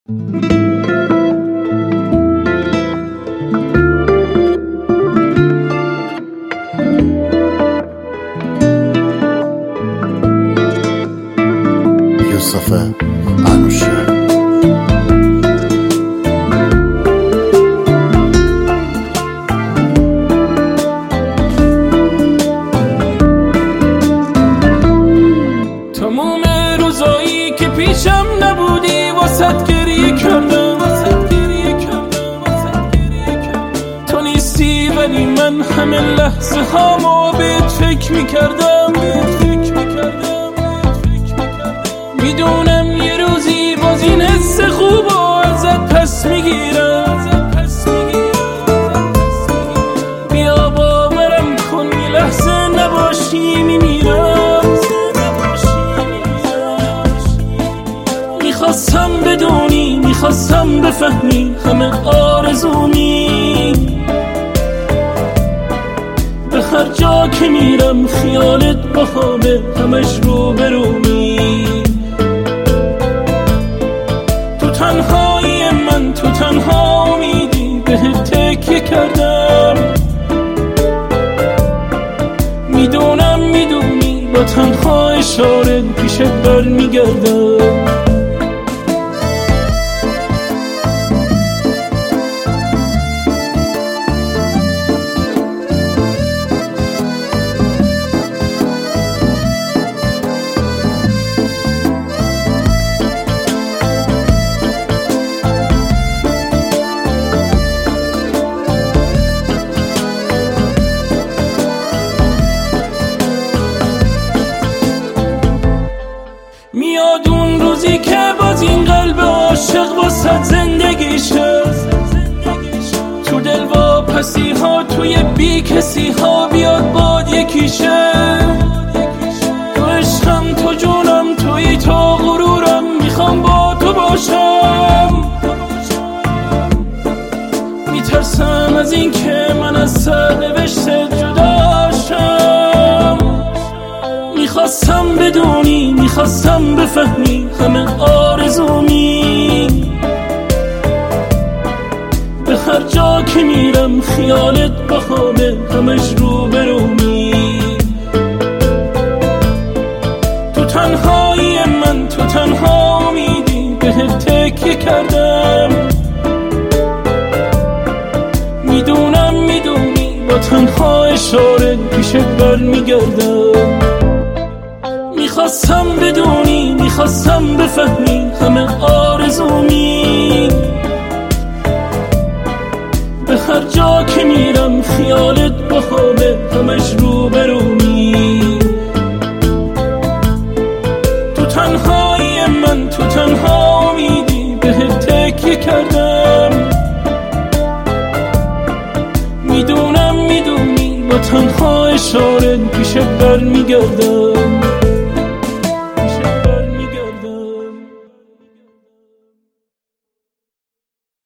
یوسف انوشیروان. تموم روزایی که پیشم نبودی واسط گریه کردم، تو نیستی ولی من همه لحظه هامو بهت فکر میکردم. میدونم یه روزی باز این حس خوبو ازت پس میگیرم. بیا باورم کن یه لحظه نباشی میمیرم. میخواستم بدونی، میخواستم بفهمی همه آرزومی. به هر جا که میرم خیالت بخوابه همش رو برومی. تو تنهایی من، تو تنها امیدی بهت تکیه کردم. میدونی با تنها اشاره پیشت برمیگردم. میاد اون روزی که باز این قلب عاشق واسه زندگیشه، تو دل واپسی ها، توی بی کسی ها بیاد باد یکیشه. تو عشقم، تو جونم، توی تو غرورم، میخوام با تو باشم. میترسم از این که من از سرنوشت جداشم. میخواستم بدونی، میخواستم بفهمی همه آرزومی. به هر جا که میرم خیالت بخوابه همش رو برومی. تو تنهایی من، تو تنها امیدی بهت تکیه کردم. میدونی با تنها اشاره پیشت برمیگردم. میخواستم بدونی، میخواستم بفهمی همه آرزومی. به هر جا که میرم خیالت بخوابه همش رو برومی. تو تنهایی من، تو تنها امیدی بهت تکیه کردم. میدونی با تنها اشاره پیشت برمیگردم.